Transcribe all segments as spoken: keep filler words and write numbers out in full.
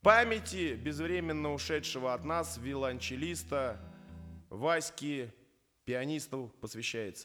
Памяти безвременно ушедшего от нас виолончелиста Васьки, пианисту посвящается.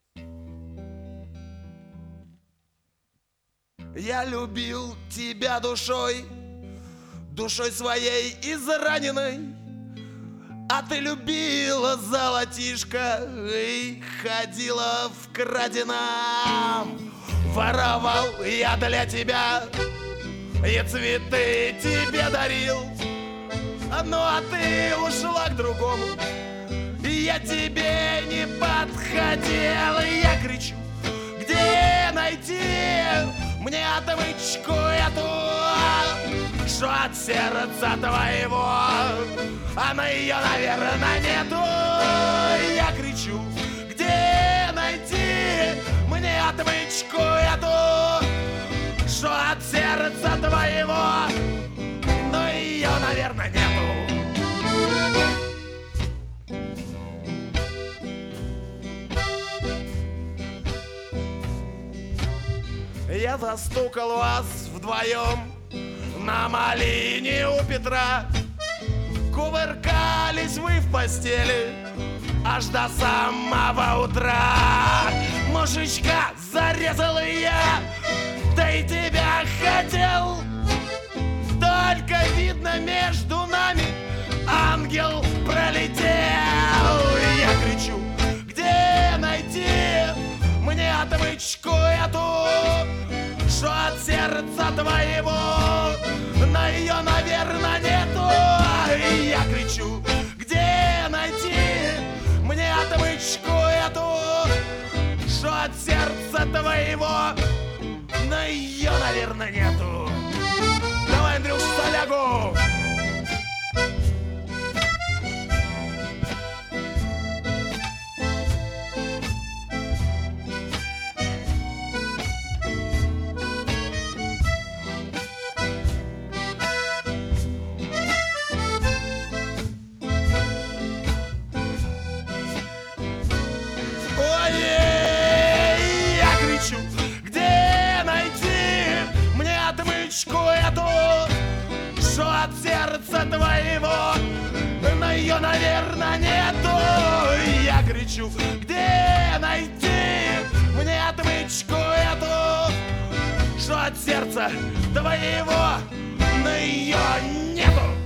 Я любил тебя душой, душой своей израненной, а ты любила золотишко и ходила в краденом. Воровал я для тебя и цветы тебе дарил, ну а ты ушла к другому, я тебе не подходил. Я кричу, где найти мне отмычку эту, что от сердца твоего, а на ее, наверное, нету. Я кричу, где найти мне отмычку эту, что от сердца твоего, но ее, наверное, нету. Я застукал вас вдвоем на малине у Петра. Кувыркались вы в постели аж до самого утра. Мужичка зарезал я, да и тебя хотел. Только видно между нами ангел пролетел. Я кричу, где найти мне отмычку эту, что от сердца твоего, на ее, наверное, нету. Я кричу, где найти мне отмычку эту, что от сердца твоего, на ее, наверное, нету. Давай, Андрюш, солягу. Где найти мне отмычку эту, что от сердца твоего, на ее, наверное, нету. Я кричу, где найти мне отмычку эту, что от сердца твоего, на ее нету.